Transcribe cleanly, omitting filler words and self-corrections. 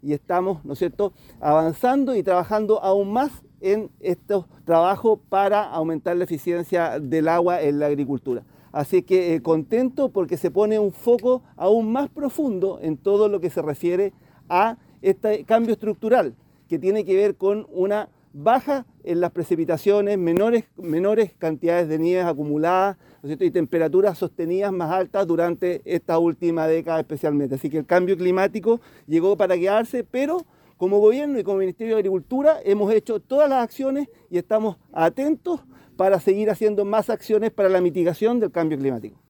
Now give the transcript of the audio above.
y estamos, ¿no es cierto?, avanzando y trabajando aún más en estos trabajos para aumentar la eficiencia del agua en la agricultura. Así que contento porque se pone un foco aún más profundo en todo lo que se refiere a este cambio estructural, que tiene que ver con una baja en las precipitaciones, menores cantidades de nieves acumuladas, ¿no es cierto?, y temperaturas sostenidas más altas durante esta última década especialmente. Así que el cambio climático llegó para quedarse, pero como gobierno y como Ministerio de Agricultura hemos hecho todas las acciones y estamos atentos para seguir haciendo más acciones para la mitigación del cambio climático.